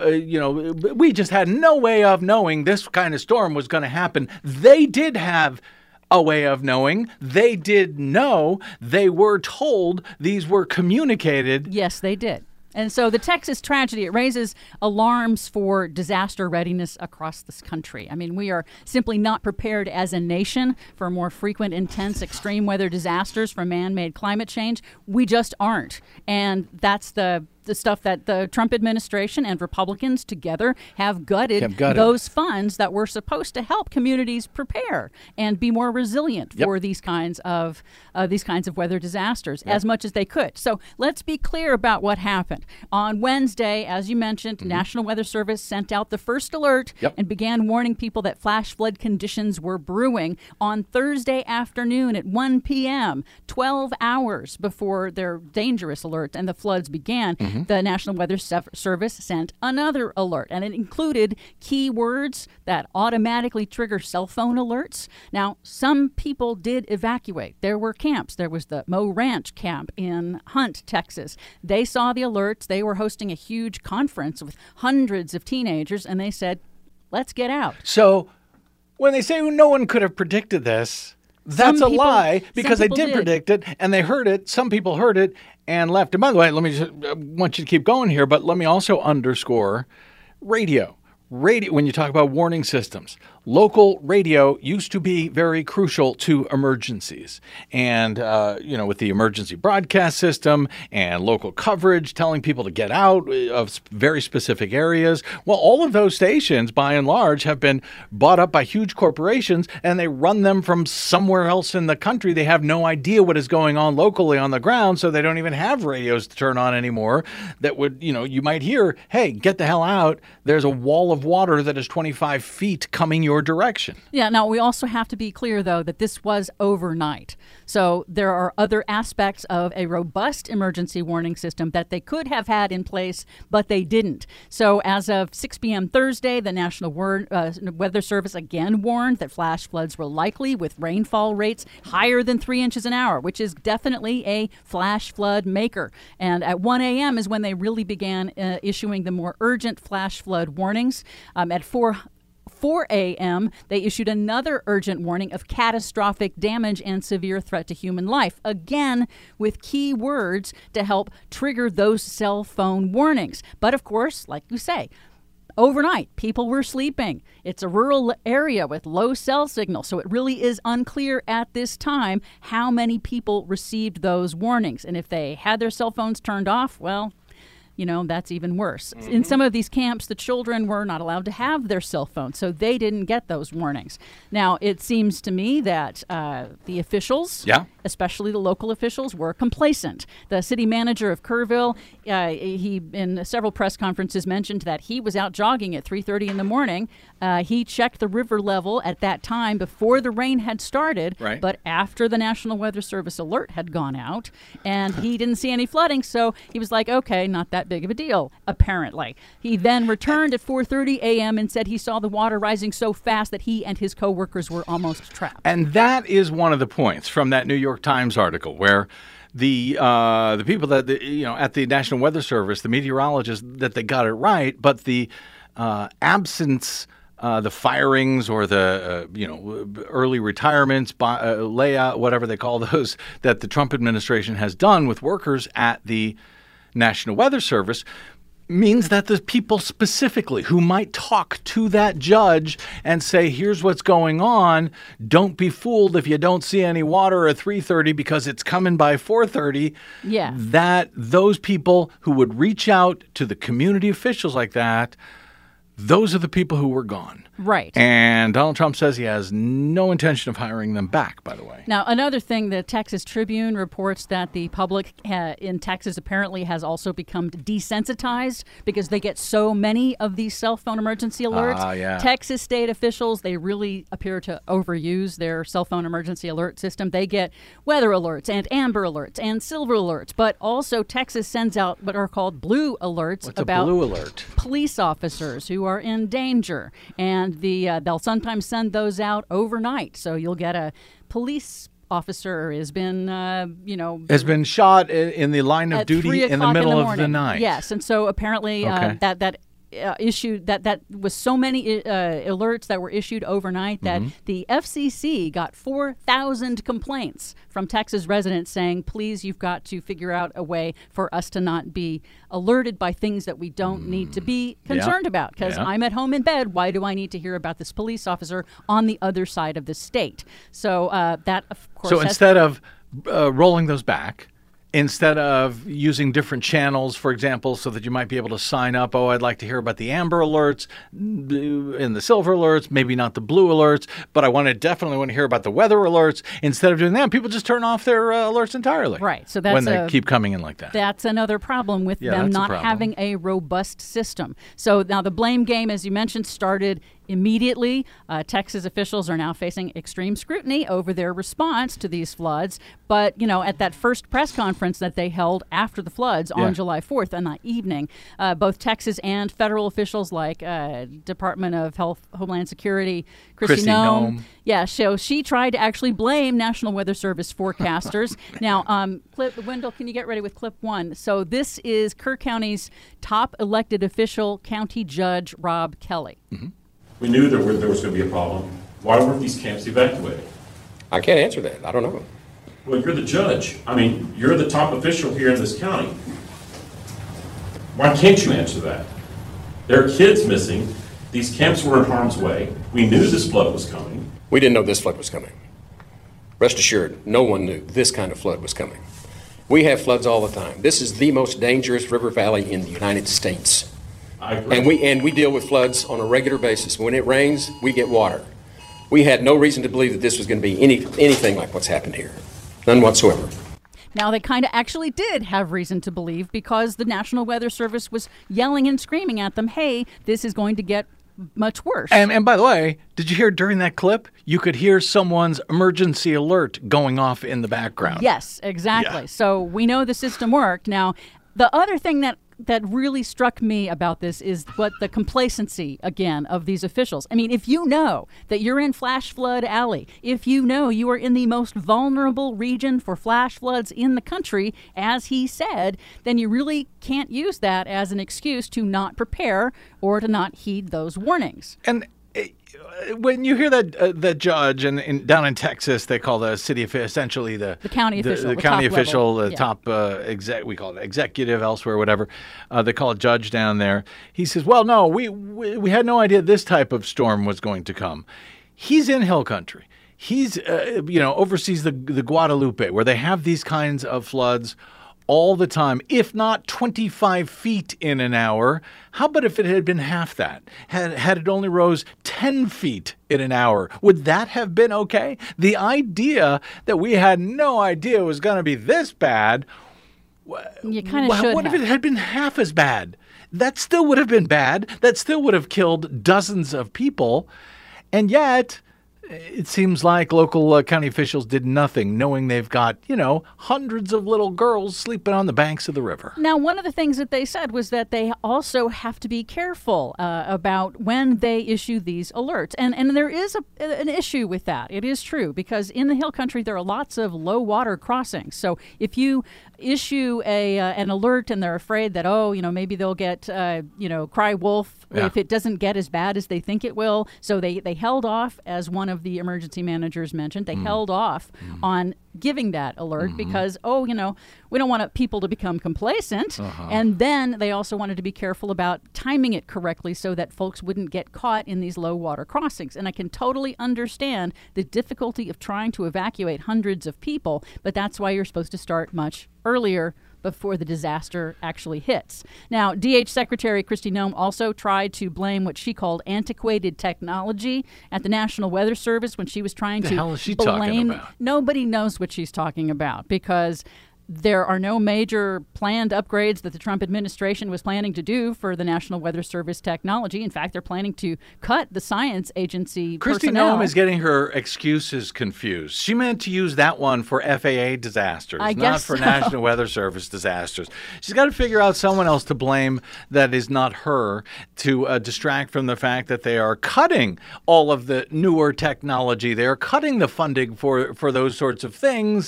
we just had no way of knowing this kind of storm was going to happen. They did have a way of knowing. They did know. They were told. These were communicated. Yes, they did. And so the Texas tragedy, it raises alarms for disaster readiness across this country. I mean, we are simply not prepared as a nation for more frequent, intense, extreme weather disasters from man-made climate change. We just aren't. And that's the stuff that the Trump administration and Republicans together have gutted those funds that were supposed to help communities prepare and be more resilient for these kinds of weather disasters as much as they could. So let's be clear about what happened. On Wednesday, as you mentioned, National Weather Service sent out the first alert and began warning people that flash flood conditions were brewing on Thursday afternoon at 1 p.m., 12 hours before their dangerous alert and the floods began. the National Weather Service sent another alert, and it included keywords that automatically trigger cell phone alerts. Now, some people did evacuate. There were camps. There was the Mo Ranch camp in Hunt, Texas. They saw the alerts. They were hosting a huge conference with hundreds of teenagers, and they said, let's get out. So when they say no one could have predicted this, that's a lie, because they did predict it and they heard it. Some people heard it and left. And by the way, I want you to keep going here, but let me also underscore radio. When you talk about warning systems, local radio used to be very crucial to emergencies. And, with the emergency broadcast system and local coverage telling people to get out of very specific areas, well, all of those stations, by and large, have been bought up by huge corporations, and they run them from somewhere else in the country. They have no idea what is going on locally on the ground, so they don't even have radios to turn on anymore that would, you might hear, hey, get the hell out. There's a wall of water that is 25 feet coming your direction. Yeah, now we also have to be clear, though, that this was overnight. So there are other aspects of a robust emergency warning system that they could have had in place, but they didn't. So as of 6 p.m. Thursday, the National Weather Service again warned that flash floods were likely with rainfall rates higher than 3 inches an hour, which is definitely a flash flood maker. And at 1 a.m. is when they really began issuing the more urgent flash flood warnings. At 4 a.m., they issued another urgent warning of catastrophic damage and severe threat to human life, again with key words to help trigger those cell phone warnings. But of course, like you say, overnight, people were sleeping. It's a rural area with low cell signal, so it really is unclear at this time how many people received those warnings. And if they had their cell phones turned off, well, that's even worse. In some of these camps, the children were not allowed to have their cell phones, so they didn't get those warnings. Now, it seems to me that the officials, especially the local officials, were complacent. The city manager of Kerrville, he in several press conferences mentioned that he was out jogging at 3:30 in the morning. He checked the river level at that time before the rain had started, but after the National Weather Service alert had gone out, and he didn't see any flooding, so he was like, okay, not that big of a deal, apparently. He then returned at 4:30 a.m. and said he saw the water rising so fast that he and his coworkers were almost trapped. And that is one of the points from that New York Times article where the people that at the National Weather Service, the meteorologists, that they got it right, but the absence, the firings or the early retirements, layout, whatever they call those, that the Trump administration has done with workers at the National Weather Service means that the people specifically who might talk to that judge and say, here's what's going on, don't be fooled if you don't see any water at 3:30 because it's coming by 4:30. Yeah. That those people who would reach out to the community officials like that, those are the people who were gone. Right. And Donald Trump says he has no intention of hiring them back, by the way. Now, another thing, the Texas Tribune reports that the public in Texas apparently has also become desensitized because they get so many of these cell phone emergency alerts. Texas state officials, they really appear to overuse their cell phone emergency alert system. They get weather alerts and amber alerts and silver alerts, but also Texas sends out what are called blue alerts. What's about a blue alert? Police officers who are in danger. And they'll sometimes send those out overnight. So you'll get a police officer has been shot in the line of duty in the middle of the night. Yes, and so apparently that issued that was so many alerts that were issued overnight that the FCC got 4,000 complaints from Texas residents saying, please, you've got to figure out a way for us to not be alerted by things that we don't need to be concerned about, because I'm at home in bed. Why do I need to hear about this police officer on the other side of the state? So that, of course. So instead of rolling those back, instead of using different channels, for example, so that you might be able to sign up, I'd like to hear about the amber alerts and the silver alerts, maybe not the blue alerts, but I definitely want to hear about the weather alerts. Instead of doing that, people just turn off their alerts entirely. Right. So that's when they keep coming in like that. That's another problem with them not having a robust system. So now the blame game, as you mentioned, started immediately. Texas officials are now facing extreme scrutiny over their response to these floods. But, at that first press conference that they held after the floods on July 4th on that evening, both Texas and federal officials like Department of Health, Homeland Security, Kristi Noem. Yeah, so she tried to actually blame National Weather Service forecasters. Now, Wendell, can you get ready with clip 1? So this is Kerr County's top elected official, County Judge Rob Kelly. Mm-hmm. We knew there was going to be a problem. Why weren't these camps evacuated? I can't answer that. I don't know. Well, you're the judge. I mean, you're the top official here in this county. Why can't you answer that? There are kids missing. These camps were in harm's way. We knew this flood was coming. We didn't know this flood was coming. Rest assured, no one knew this kind of flood was coming. We have floods all the time. This is the most dangerous river valley in the United States. I agree. And we deal with floods on a regular basis. When it rains, we get water. We had no reason to believe that this was going to be anything like what's happened here. None whatsoever. Now, they kind of actually did have reason to believe because the National Weather Service was yelling and screaming at them, hey, this is going to get much worse. And by the way, did you hear during that clip, you could hear someone's emergency alert going off in the background? Yes, exactly. Yeah. So we know the system worked. Now, the other thing that really struck me about this is what the complacency, again, of these officials. I mean, if you know that you're in flash flood alley, if you know you are in the most vulnerable region for flash floods in the country, as he said, then you really can't use that as an excuse to not prepare or to not heed those warnings. And when you hear that judge, and down in Texas, they call the city essentially the county official, the county official, the top exec. We call it executive elsewhere, whatever. They call it judge down there. He says, "Well, no, we had no idea this type of storm was going to come." He's in hill country. He's oversees the Guadalupe, where they have these kinds of floods all the time, if not 25 feet in an hour. How about if it had been half that? Had it only rose 10 feet in an hour? Would that have been okay? The idea that we had no idea it was going to be this bad, you kind of should what if it had been half as bad? That still would have been bad. That still would have killed dozens of people. And yet, it seems like local county officials did nothing, knowing they've got, hundreds of little girls sleeping on the banks of the river. Now, one of the things that they said was that they also have to be careful about when they issue these alerts. And there is an issue with that. It is true, because in the hill country, there are lots of low water crossings. So if you issue an alert and they're afraid that, maybe they'll get, cry wolf if it doesn't get as bad as they think it will. So they held off, as one of the emergency managers mentioned, they held off on giving that alert because, we don't want people to become complacent. And then they also wanted to be careful about timing it correctly so that folks wouldn't get caught in these low water crossings. And I can totally understand the difficulty of trying to evacuate hundreds of people, but that's why you're supposed to start much earlier before the disaster actually hits. Now, DH Secretary Kristi Noem also tried to blame what she called antiquated technology at the National Weather Service when she was trying to hell is she talking about? Nobody knows what she's talking about, because there are no major planned upgrades that the Trump administration was planning to do for the National Weather Service technology. In fact, they're planning to cut the science agency personnel. Kristi Noem is getting her excuses confused. She meant to use that one for FAA disasters, not for National Weather Service disasters. She's got to figure out someone else to blame that is not her, to distract from the fact that they are cutting all of the newer technology. They are cutting the funding for those sorts of things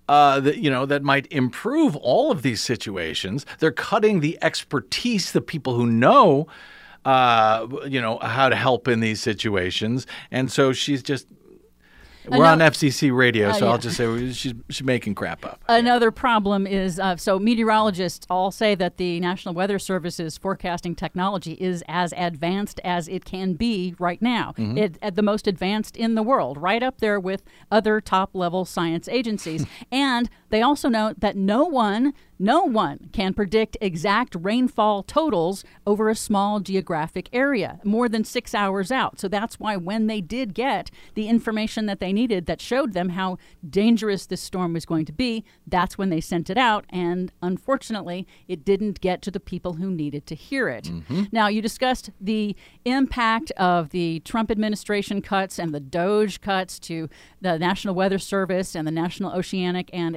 that might improve all of these situations. They're cutting the expertise, the people who know, how to help in these situations. And so she's just, we're on FCC radio, so I'll just say she's making crap up. Another problem is, so meteorologists all say that the National Weather Service's forecasting technology is as advanced as it can be right now. It's at the most advanced in the world, right up there with other top-level science agencies. And They also note that no one can predict exact rainfall totals over a small geographic area, more than 6 hours out. So that's why when they did get the information that they needed that showed them how dangerous this storm was going to be, that's when they sent it out. And unfortunately, it didn't get to the people who needed to hear it. Now, you discussed the impact of the Trump administration cuts and the DOGE cuts to the National Weather Service and the National Oceanic and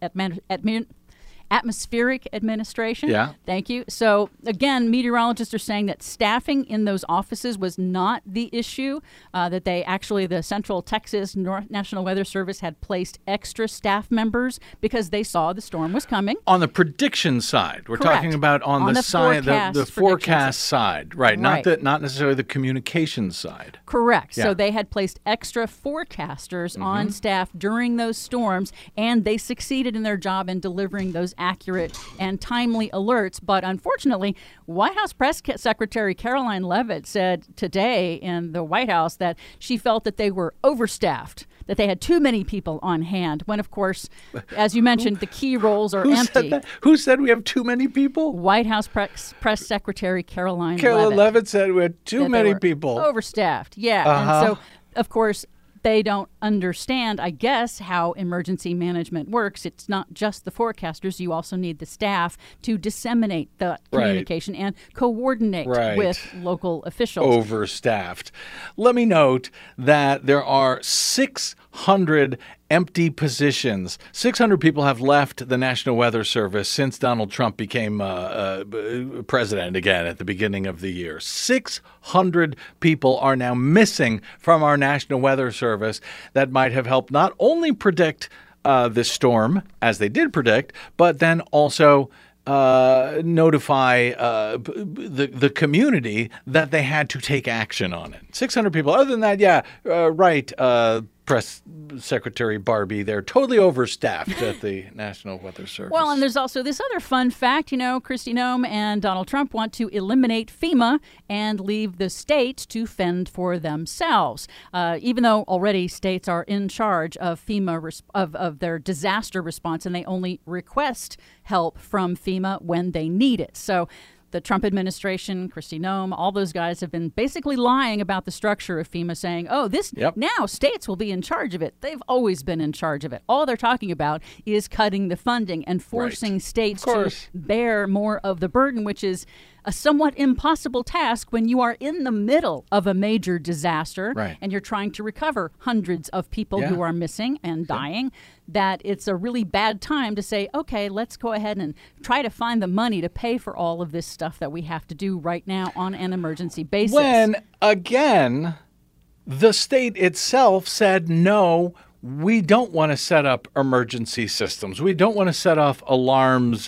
Atmospheric Administration. Yeah. Thank you. So, again, meteorologists are saying that staffing in those offices was not the issue, that the Central Texas National Weather Service had placed extra staff members because they saw the storm was coming. On the prediction side, we're Correct. talking about on the side, the forecast side, right? Not necessarily the communications side. Correct. Yeah. So they had placed extra forecasters on staff during those storms, and they succeeded in their job in delivering those accurate and timely alerts. But unfortunately, White House Press Secretary Caroline Leavitt said today in the White House that she felt that they were overstaffed, that they had too many people on hand, when, of course, as you mentioned, the key roles are empty. Said that? Who said we have too many people? White House Press Secretary Caroline Leavitt said we had too many people. Overstaffed, yeah. And so, of course, they don't understand, I guess, how emergency management works. It's not just the forecasters. You also need the staff to disseminate the communication and coordinate with local officials. Overstaffed. Let me note that there are 600 empty positions. 600 people have left the National Weather Service since Donald Trump became president again at the beginning of the year. 600 people are now missing from our National Weather Service that might have helped not only predict this storm, as they did predict, but then also notify the community that they had to take action on it. 600 people. Other than that, Press Secretary Barbie, they're totally overstaffed at the National Weather Service. Well, and there's also this other fun fact. Kristi Noem and Donald Trump want to eliminate FEMA and leave the states to fend for themselves, even though already states are in charge of FEMA, of their disaster response, and they only request help from FEMA when they need it. So the Trump administration, Kristi Noem, all those guys have been basically lying about the structure of FEMA, saying, now states will be in charge of it. They've always been in charge of it. All they're talking about is cutting the funding and forcing states to bear more of the burden, which is a somewhat impossible task when you are in the middle of a major disaster and you're trying to recover hundreds of people who are missing and dying, that it's a really bad time to say, okay, let's go ahead and try to find the money to pay for all of this stuff that we have to do right now on an emergency basis. When, again, the state itself said, no, we don't want to set up emergency systems. We don't want to set off alarms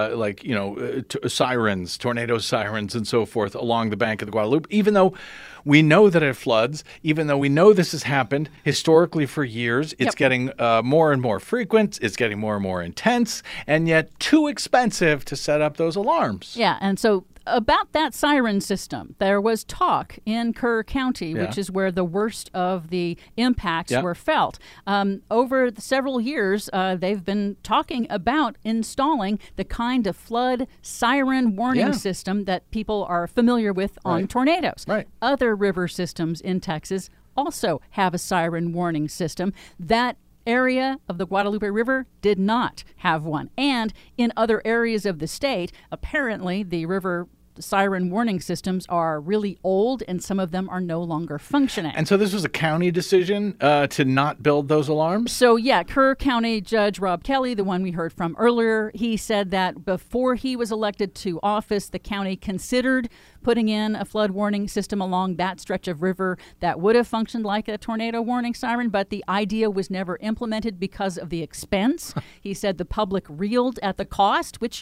sirens, tornado sirens and so forth along the bank of the Guadalupe, even though we know that it floods, even though we know this has happened historically for years. It's getting more and more frequent. It's getting more and more intense, and yet too expensive to set up those alarms. Yeah, and so about that siren system, there was talk in Kerr County, which is where the worst of the impacts were felt. Over several years, they've been talking about installing the kind of flood siren warning system that people are familiar with on tornadoes. Other river systems in Texas also have a siren warning system. That area of the Guadalupe River did not have one. And in other areas of the state, apparently the river siren warning systems are really old, and some of them are no longer functioning. And so this was a county decision to not build those alarms? So, Kerr County Judge Rob Kelly, the one we heard from earlier, he said that before he was elected to office, the county considered putting in a flood warning system along that stretch of river that would have functioned like a tornado warning siren, but the idea was never implemented because of the expense. He said the public reeled at the cost, which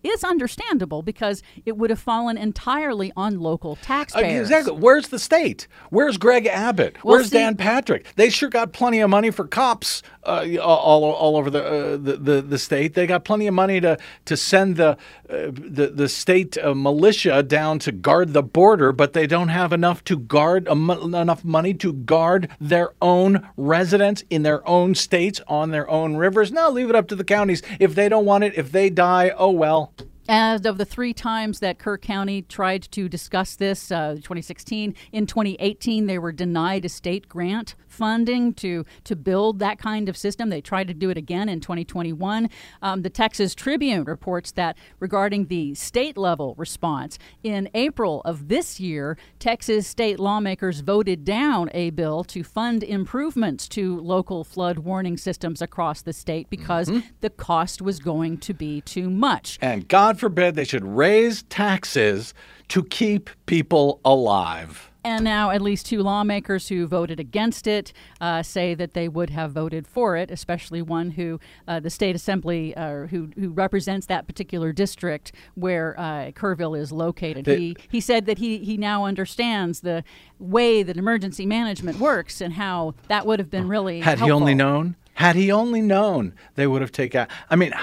is understandable because it would have fallen entirely on local taxpayers. Exactly. Where's the state? Where's Greg Abbott? Well, Where's Dan Patrick? They sure got plenty of money for cops all over the state. They got plenty of money to send the state militia down to guard the border, but they don't have enough to guard enough money to guard their own residents in their own states on their own rivers. No, leave it up to the counties. If they don't want it, if they die, oh well. As of the 3 times that Kerr County tried to discuss this, 2016, in 2018, they were denied a state grant funding to build that kind of system. They tried to do it again in 2021. The Texas Tribune reports that regarding the state level response, in April of this year, Texas state lawmakers voted down a bill to fund improvements to local flood warning systems across the state because the cost was going to be too much. And God forbid they should raise taxes to keep people alive. And now at least 2 lawmakers who voted against it say that they would have voted for it, especially one who, the state assembly, who represents that particular district where Kerrville is located. He said that he now understands the way that emergency management works and how that would have been really helpful. Had he only known, they would have taken. I mean,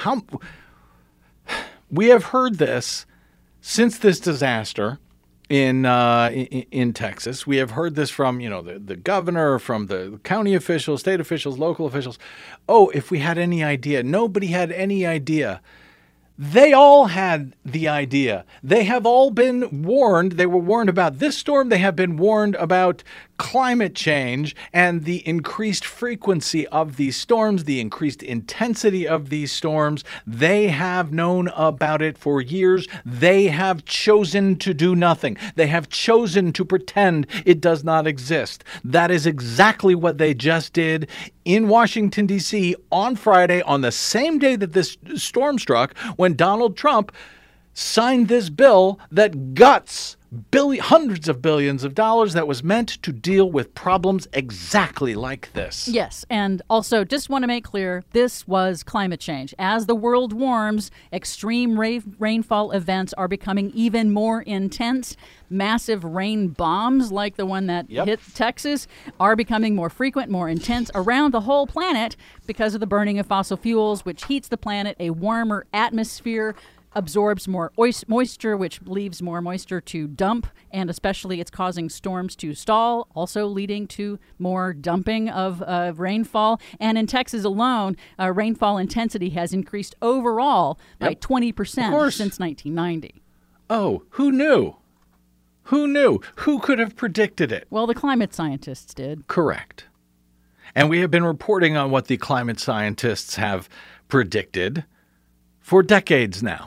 we have heard this since this disaster in Texas. We have heard this from, the governor, from the county officials, state officials, local officials. Oh, if we had any idea. Nobody had any idea. They all had the idea. They have all been warned. They were warned about this storm. They have been warned about climate change and the increased frequency of these storms, the increased intensity of these storms. They have known about it for years. They have chosen to do nothing. They have chosen to pretend it does not exist. That is exactly what they just did in Washington, D.C. on Friday, on the same day that this storm struck, when Donald Trump signed this bill that guts hundreds of billions of dollars that was meant to deal with problems exactly like this. Yes, and also just want to make clear, this was climate change. As the world warms, extreme rainfall events are becoming even more intense. Massive rain bombs like the one that hit Texas are becoming more frequent, more intense around the whole planet because of the burning of fossil fuels, which heats the planet. A warmer atmosphere absorbs more moisture, which leaves more moisture to dump, and especially it's causing storms to stall, also leading to more dumping of rainfall. And in Texas alone, rainfall intensity has increased overall by 20% since 1990. Oh, who knew? Who knew? Who could have predicted it? Well, the climate scientists did. Correct. And we have been reporting on what the climate scientists have predicted for decades now.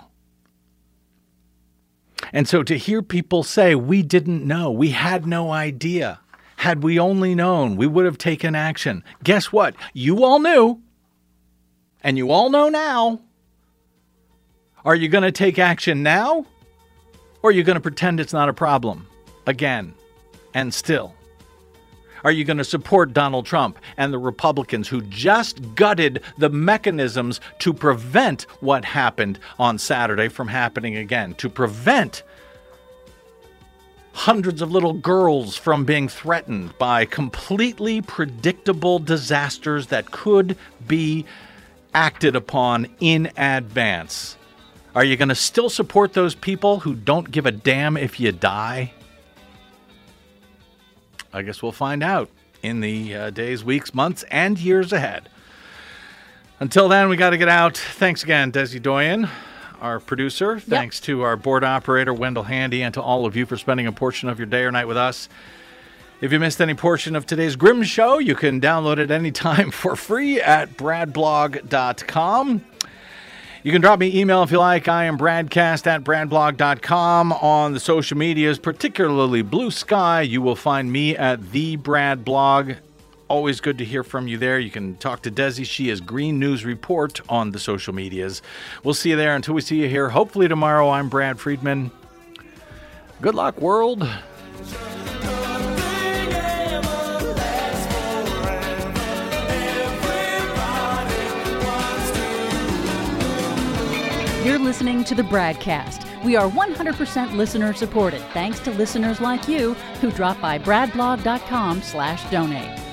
And so to hear people say, we didn't know, we had no idea, had we only known, we would have taken action. Guess what? You all knew, and you all know now. Are you going to take action now, or are you going to pretend it's not a problem again and still? Are you going to support Donald Trump and the Republicans who just gutted the mechanisms to prevent what happened on Saturday from happening again, to prevent hundreds of little girls from being threatened by completely predictable disasters that could be acted upon in advance? Are you going to still support those people who don't give a damn if you die? I guess we'll find out in the days, weeks, months, and years ahead. Until then, we got to get out. Thanks again, Desi Doyen, our producer. Yep. Thanks to our board operator, Wendell Handy, and to all of you for spending a portion of your day or night with us. If you missed any portion of today's Grimm Show, you can download it anytime for free at bradblog.com. You can drop me email if you like. I am Bradcast at bradblog.com. On the social medias, particularly Blue Sky, you will find me at The Brad Blog. Always good to hear from you there. You can talk to Desi. She is Green News Report on the social medias. We'll see you there until we see you here. Hopefully tomorrow. I'm Brad Friedman. Good luck, world. You're listening to the BradCast. We are 100% listener supported, thanks to listeners like you who drop by bradblog.com/donate.